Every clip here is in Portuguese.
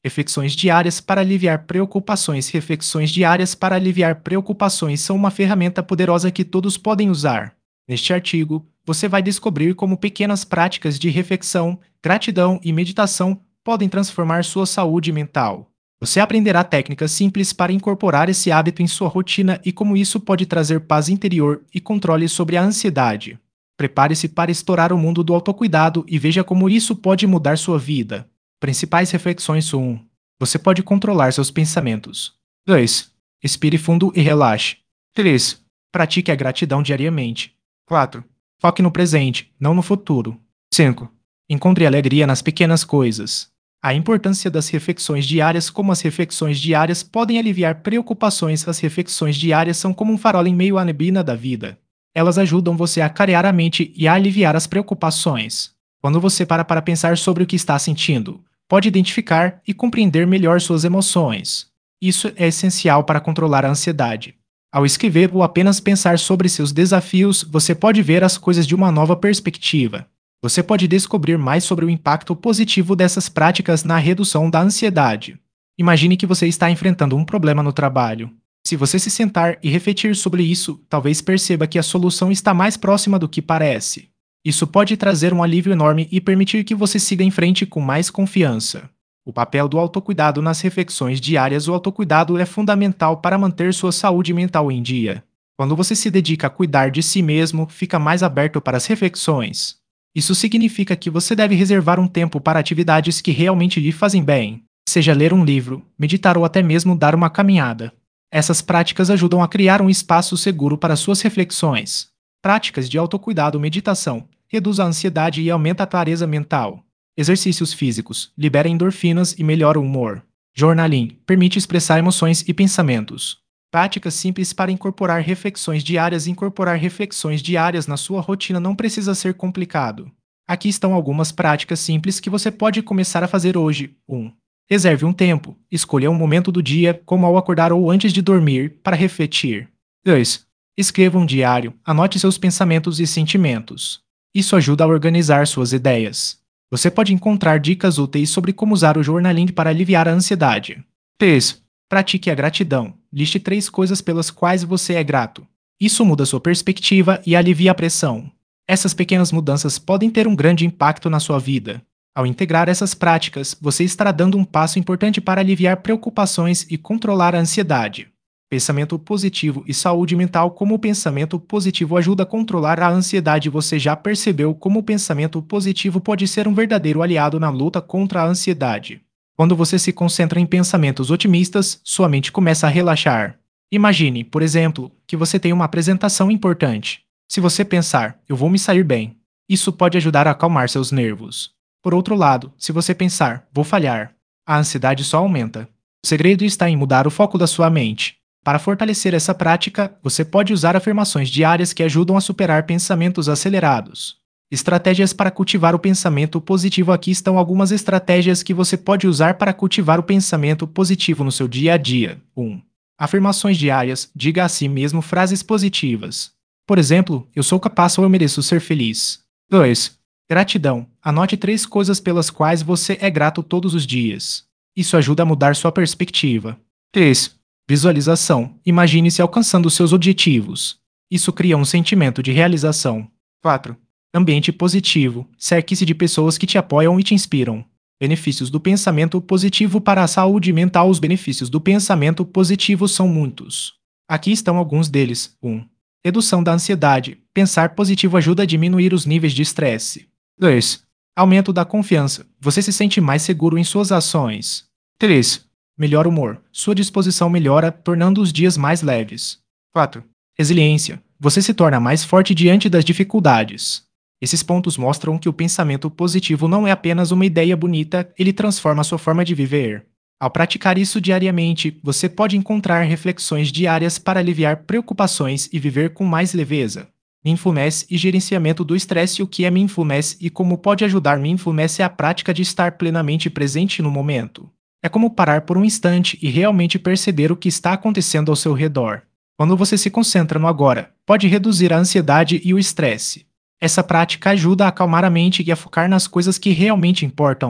Reflexões diárias para aliviar preocupações. Reflexões diárias para aliviar preocupações são uma ferramenta poderosa que todos podem usar. Neste artigo, você vai descobrir como pequenas práticas de reflexão, gratidão e meditação podem transformar sua saúde mental. Você aprenderá técnicas simples para incorporar esse hábito em sua rotina e como isso pode trazer paz interior e controle sobre a ansiedade. Prepare-se para explorar o mundo do autocuidado e veja como isso pode mudar sua vida. Principais reflexões 1. Você pode controlar seus pensamentos. 2. Respire fundo e relaxe. 3. Pratique a gratidão diariamente. 4. Foque no presente, não no futuro. 5. Encontre alegria nas pequenas coisas. A importância das reflexões diárias. Como as reflexões diárias podem aliviar preocupações. As reflexões diárias são como um farol em meio à neblina da vida. Elas ajudam você a clarear a mente e a aliviar as preocupações. Quando você para pensar sobre o que está sentindo, pode identificar e compreender melhor suas emoções. Isso é essencial para controlar a ansiedade. Ao escrever ou apenas pensar sobre seus desafios, você pode ver as coisas de uma nova perspectiva. Você pode descobrir mais sobre o impacto positivo dessas práticas na redução da ansiedade. Imagine que você está enfrentando um problema no trabalho. Se você se sentar e refletir sobre isso, talvez perceba que a solução está mais próxima do que parece. Isso pode trazer um alívio enorme e permitir que você siga em frente com mais confiança. O papel do autocuidado nas reflexões diárias. O autocuidado é fundamental para manter sua saúde mental em dia. Quando você se dedica a cuidar de si mesmo, fica mais aberto para as reflexões. Isso significa que você deve reservar um tempo para atividades que realmente lhe fazem bem, seja ler um livro, meditar ou até mesmo dar uma caminhada. Essas práticas ajudam a criar um espaço seguro para suas reflexões. Práticas de autocuidado. Meditação reduz a ansiedade e aumenta a clareza mental. Exercícios físicos libera endorfinas e melhora o humor. Journaling permite expressar emoções e pensamentos. Práticas simples para incorporar reflexões diárias. Incorporar reflexões diárias na sua rotina não precisa ser complicado. Aqui estão algumas práticas simples que você pode começar a fazer hoje. 1. Reserve um tempo. Escolha um momento do dia, como ao acordar ou antes de dormir, para refletir. 2. Escreva um diário. Anote seus pensamentos e sentimentos. Isso ajuda a organizar suas ideias. Você pode encontrar dicas úteis sobre como usar o journaling para aliviar a ansiedade. 3. Pratique a gratidão. Liste 3 coisas pelas quais você é grato. Isso muda sua perspectiva e alivia a pressão. Essas pequenas mudanças podem ter um grande impacto na sua vida. Ao integrar essas práticas, você estará dando um passo importante para aliviar preocupações e controlar a ansiedade. Pensamento positivo e saúde mental. Como o pensamento positivo ajuda a controlar a ansiedade. Você já percebeu como o pensamento positivo pode ser um verdadeiro aliado na luta contra a ansiedade? Quando você se concentra em pensamentos otimistas, sua mente começa a relaxar. Imagine, por exemplo, que você tem uma apresentação importante. Se você pensar, eu vou me sair bem, isso pode ajudar a acalmar seus nervos. Por outro lado, se você pensar, vou falhar, a ansiedade só aumenta. O segredo está em mudar o foco da sua mente. Para fortalecer essa prática, você pode usar afirmações diárias que ajudam a superar pensamentos acelerados. Estratégias para cultivar o pensamento positivo. Aqui estão algumas estratégias que você pode usar para cultivar o pensamento positivo no seu dia a dia. 1. Afirmações diárias. Diga a si mesmo frases positivas. Por exemplo, eu sou capaz ou eu mereço ser feliz. 2. Gratidão. Anote 3 coisas pelas quais você é grato todos os dias. Isso ajuda a mudar sua perspectiva. 3. Visualização. Imagine-se alcançando seus objetivos. Isso cria um sentimento de realização. 4. Ambiente positivo. Cerque-se de pessoas que te apoiam e te inspiram. Benefícios do pensamento positivo para a saúde mental. Os benefícios do pensamento positivo são muitos. Aqui estão alguns deles. 1. Redução da ansiedade. Pensar positivo ajuda a diminuir os níveis de estresse. 2. Aumento da confiança. Você se sente mais seguro em suas ações. 3. Melhor humor. Sua disposição melhora, tornando os dias mais leves. 4. Resiliência. Você se torna mais forte diante das dificuldades. Esses pontos mostram que o pensamento positivo não é apenas uma ideia bonita, ele transforma a sua forma de viver. Ao praticar isso diariamente, você pode encontrar reflexões diárias para aliviar preocupações e viver com mais leveza. Mindfulness e gerenciamento do estresse. O que é Mindfulness e como pode ajudar? Mindfulness é a prática de estar plenamente presente no momento. É como parar por um instante e realmente perceber o que está acontecendo ao seu redor. Quando você se concentra no agora, pode reduzir a ansiedade e o estresse. Essa prática ajuda a acalmar a mente e a focar nas coisas que realmente importam.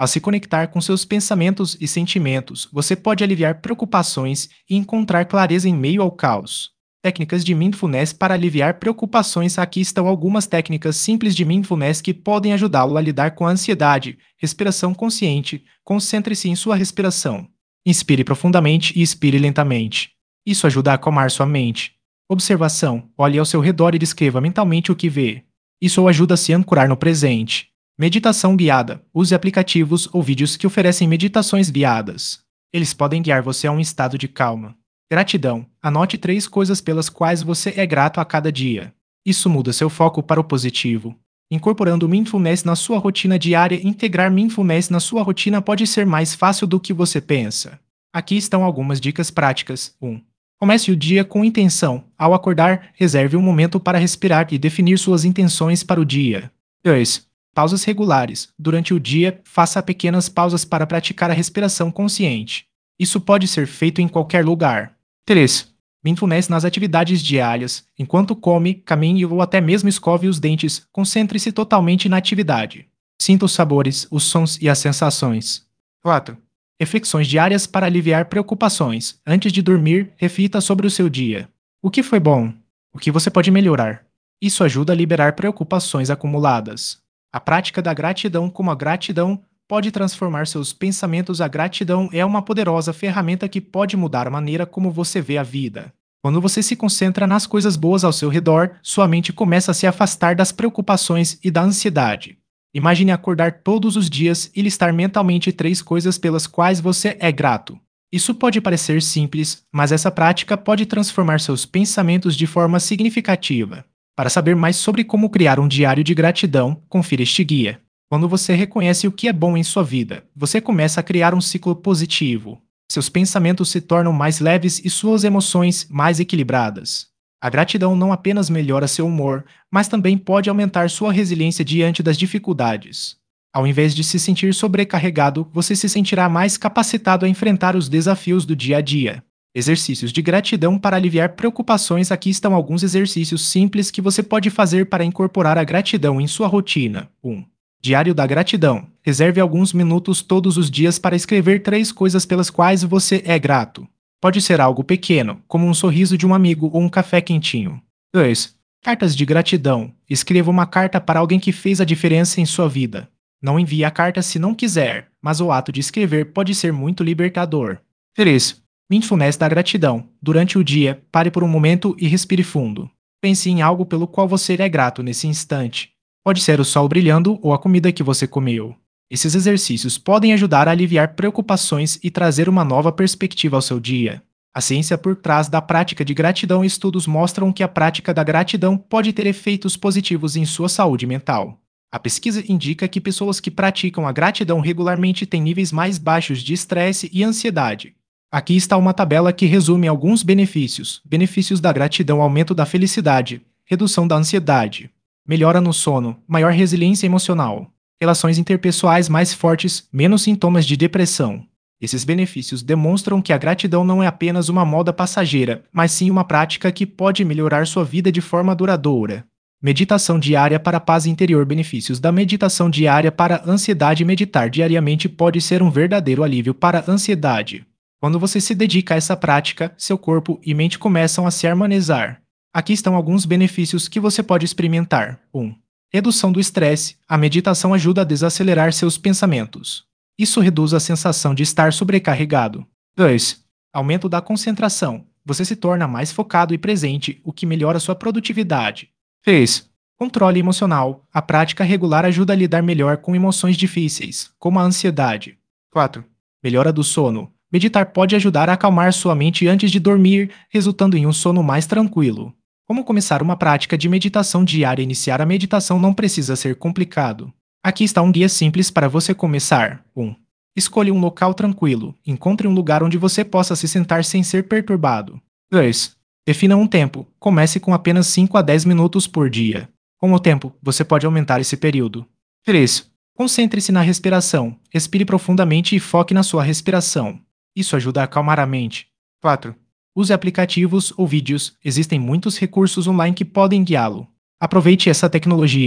Ao se conectar com seus pensamentos e sentimentos, você pode aliviar preocupações e encontrar clareza em meio ao caos. Técnicas de mindfulness para aliviar preocupações. Aqui estão algumas técnicas simples de mindfulness que podem ajudá-lo a lidar com a ansiedade. Respiração consciente. Concentre-se em sua respiração. Inspire profundamente e expire lentamente. Isso ajuda a acalmar sua mente. Observação. Olhe ao seu redor e descreva mentalmente o que vê. Isso o ajuda a se ancorar no presente. Meditação guiada. Use aplicativos ou vídeos que oferecem meditações guiadas. Eles podem guiar você a um estado de calma. Gratidão. Anote 3 coisas pelas quais você é grato a cada dia. Isso muda seu foco para o positivo. Incorporando mindfulness na sua rotina diária. Integrar mindfulness na sua rotina pode ser mais fácil do que você pensa. Aqui estão algumas dicas práticas. 1. Comece o dia com intenção. Ao acordar, reserve um momento para respirar e definir suas intenções para o dia. 2. Pausas regulares. Durante o dia, faça pequenas pausas para praticar a respiração consciente. Isso pode ser feito em qualquer lugar. 3. Mindfulness nas atividades diárias. Enquanto come, caminhe ou até mesmo escove os dentes, concentre-se totalmente na atividade. Sinta os sabores, os sons e as sensações. 4. Reflexões diárias para aliviar preocupações. Antes de dormir, reflita sobre o seu dia. O que foi bom? O que você pode melhorar? Isso ajuda a liberar preocupações acumuladas. A prática da gratidão. Como a gratidão pode transformar seus pensamentos. A gratidão é uma poderosa ferramenta que pode mudar a maneira como você vê a vida. Quando você se concentra nas coisas boas ao seu redor, sua mente começa a se afastar das preocupações e da ansiedade. Imagine acordar todos os dias e listar mentalmente 3 coisas pelas quais você é grato. Isso pode parecer simples, mas essa prática pode transformar seus pensamentos de forma significativa. Para saber mais sobre como criar um diário de gratidão, confira este guia. Quando você reconhece o que é bom em sua vida, você começa a criar um ciclo positivo. Seus pensamentos se tornam mais leves e suas emoções mais equilibradas. A gratidão não apenas melhora seu humor, mas também pode aumentar sua resiliência diante das dificuldades. Ao invés de se sentir sobrecarregado, você se sentirá mais capacitado a enfrentar os desafios do dia a dia. Exercícios de gratidão para aliviar preocupações. Aqui estão alguns exercícios simples que você pode fazer para incorporar a gratidão em sua rotina. 1. Diário da gratidão. Reserve alguns minutos todos os dias para escrever 3 coisas pelas quais você é grato. Pode ser algo pequeno, como um sorriso de um amigo ou um café quentinho. 2. Cartas de gratidão. Escreva uma carta para alguém que fez a diferença em sua vida. Não envie a carta se não quiser, mas o ato de escrever pode ser muito libertador. 3. Mindfulness da gratidão. Durante o dia, pare por um momento e respire fundo. Pense em algo pelo qual você é grato nesse instante. Pode ser o sol brilhando ou a comida que você comeu. Esses exercícios podem ajudar a aliviar preocupações e trazer uma nova perspectiva ao seu dia. A ciência por trás da prática de gratidão. Estudos mostram que a prática da gratidão pode ter efeitos positivos em sua saúde mental. A pesquisa indica que pessoas que praticam a gratidão regularmente têm níveis mais baixos de estresse e ansiedade. Aqui está uma tabela que resume alguns benefícios. Benefícios da gratidão: aumento da felicidade, redução da ansiedade, melhora no sono, maior resiliência emocional, relações interpessoais mais fortes, menos sintomas de depressão. Esses benefícios demonstram que a gratidão não é apenas uma moda passageira, mas sim uma prática que pode melhorar sua vida de forma duradoura. Meditação diária para a paz interior. Benefícios da meditação diária para a ansiedade. Meditar diariamente pode ser um verdadeiro alívio para a ansiedade. Quando você se dedica a essa prática, seu corpo e mente começam a se harmonizar. Aqui estão alguns benefícios que você pode experimentar. 1. Redução do estresse. A meditação ajuda a desacelerar seus pensamentos. Isso reduz a sensação de estar sobrecarregado. 2. Aumento da concentração. Você se torna mais focado e presente, o que melhora sua produtividade. 3. Controle emocional. A prática regular ajuda a lidar melhor com emoções difíceis, como a ansiedade. 4. Melhora do sono. Meditar pode ajudar a acalmar sua mente antes de dormir, resultando em um sono mais tranquilo. Como começar uma prática de meditação diária? Iniciar a meditação não precisa ser complicado. Aqui está um guia simples para você começar. 1. Escolha um local tranquilo. Encontre um lugar onde você possa se sentar sem ser perturbado. 2. Defina um tempo. Comece com apenas 5 a 10 minutos por dia. Com o tempo, você pode aumentar esse período. 3. Concentre-se na respiração. Respire profundamente e foque na sua respiração. Isso ajuda a acalmar a mente. 4. Use aplicativos ou vídeos. Existem muitos recursos online que podem guiá-lo. Aproveite essa tecnologia.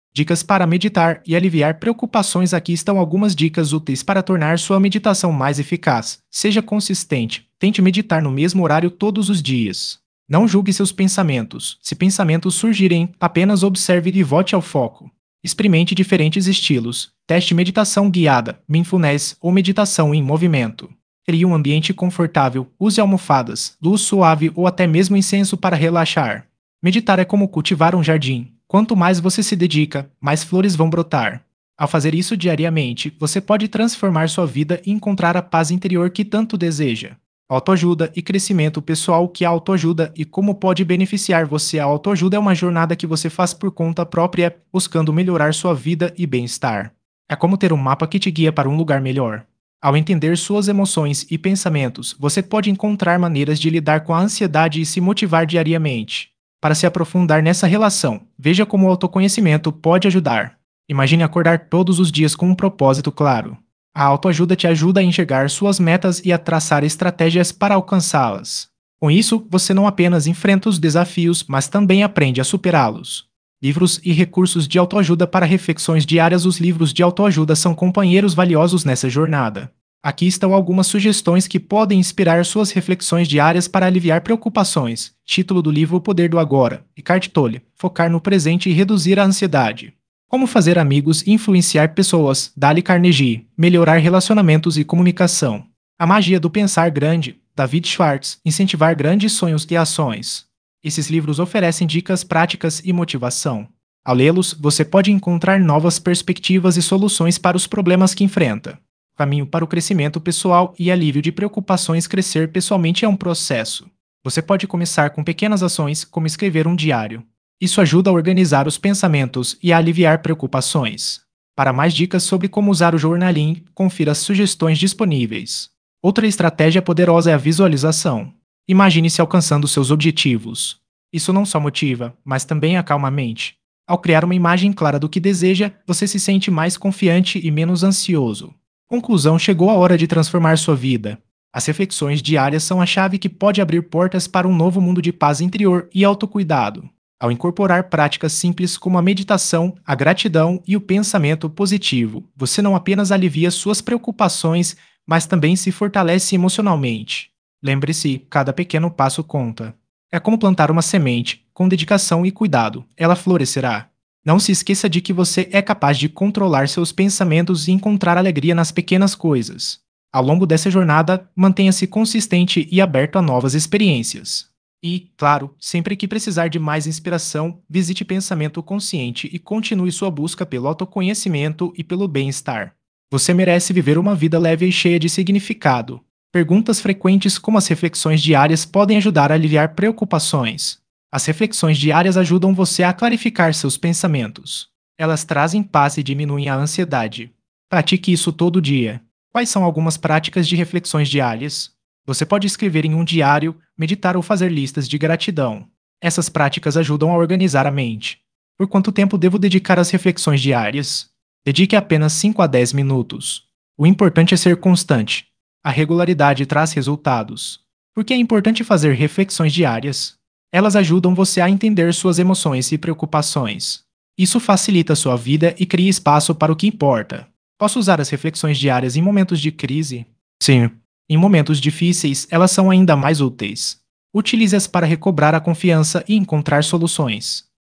Dicas para meditar e aliviar preocupações. Aqui estão algumas dicas úteis para tornar sua meditação mais eficaz. Seja consistente. Tente meditar no mesmo horário todos os dias. Não julgue seus pensamentos. Se pensamentos surgirem, apenas observe e volte ao foco. Experimente diferentes estilos. Teste meditação guiada, mindfulness ou meditação em movimento. Crie um ambiente confortável. Use almofadas, luz suave ou até mesmo incenso para relaxar. Meditar é como cultivar um jardim. Quanto mais você se dedica, mais flores vão brotar. Ao fazer isso diariamente, você pode transformar sua vida e encontrar a paz interior que tanto deseja. Autoajuda e crescimento pessoal. Que a autoajuda e como pode beneficiar você. A autoajuda é uma jornada que você faz por conta própria, buscando melhorar sua vida e bem-estar. É como ter um mapa que te guia para um lugar melhor. Ao entender suas emoções e pensamentos, você pode encontrar maneiras de lidar com a ansiedade e se motivar diariamente. Para se aprofundar nessa relação, veja como o autoconhecimento pode ajudar. Imagine acordar todos os dias com um propósito claro. A autoajuda te ajuda a enxergar suas metas e a traçar estratégias para alcançá-las. Com isso, você não apenas enfrenta os desafios, mas também aprende a superá-los. Livros e recursos de autoajuda para reflexões diárias. Os livros de autoajuda são companheiros valiosos nessa jornada. Aqui estão algumas sugestões que podem inspirar suas reflexões diárias para aliviar preocupações. Título do livro: O Poder do Agora, Eckhart Tolle. Focar no presente e reduzir a ansiedade. Como fazer amigos e influenciar pessoas. Dale Carnegie. Melhorar relacionamentos e comunicação. A magia do pensar grande. David Schwartz. Incentivar grandes sonhos e ações. Esses livros oferecem dicas práticas e motivação. Ao lê-los, você pode encontrar novas perspectivas e soluções para os problemas que enfrenta. Caminho para o crescimento pessoal e alívio de preocupações. Crescer pessoalmente é um processo. Você pode começar com pequenas ações, como escrever um diário. Isso ajuda a organizar os pensamentos e a aliviar preocupações. Para mais dicas sobre como usar o journaling, confira as sugestões disponíveis. Outra estratégia poderosa é a visualização. Imagine-se alcançando seus objetivos. Isso não só motiva, mas também acalma a mente. Ao criar uma imagem clara do que deseja, você se sente mais confiante e menos ansioso. Conclusão: chegou a hora de transformar sua vida. As reflexões diárias são a chave que pode abrir portas para um novo mundo de paz interior e autocuidado. Ao incorporar práticas simples como a meditação, a gratidão e o pensamento positivo, você não apenas alivia suas preocupações, mas também se fortalece emocionalmente. Lembre-se, cada pequeno passo conta. É como plantar uma semente. Com dedicação e cuidado, ela florescerá. Não se esqueça de que você é capaz de controlar seus pensamentos e encontrar alegria nas pequenas coisas. Ao longo dessa jornada, mantenha-se consistente e aberto a novas experiências. E, claro, sempre que precisar de mais inspiração, visite Pensamento Consciente e continue sua busca pelo autoconhecimento e pelo bem-estar. Você merece viver uma vida leve e cheia de significado. Perguntas frequentes como as reflexões diárias podem ajudar a aliviar preocupações. As reflexões diárias ajudam você a clarificar seus pensamentos. Elas trazem paz e diminuem a ansiedade. Pratique isso todo dia. Quais são algumas práticas de reflexões diárias? Você pode escrever em um diário, meditar ou fazer listas de gratidão. Essas práticas ajudam a organizar a mente. Por quanto tempo devo dedicar às reflexões diárias? Dedique apenas 5 a 10 minutos. O importante é ser constante. A regularidade traz resultados. Por que é importante fazer reflexões diárias? Elas ajudam você a entender suas emoções e preocupações. Isso facilita sua vida e cria espaço para o que importa. Posso usar as reflexões diárias em momentos de crise? Sim. Em momentos difíceis, elas são ainda mais úteis. Utilize-as para recobrar a confiança e encontrar soluções.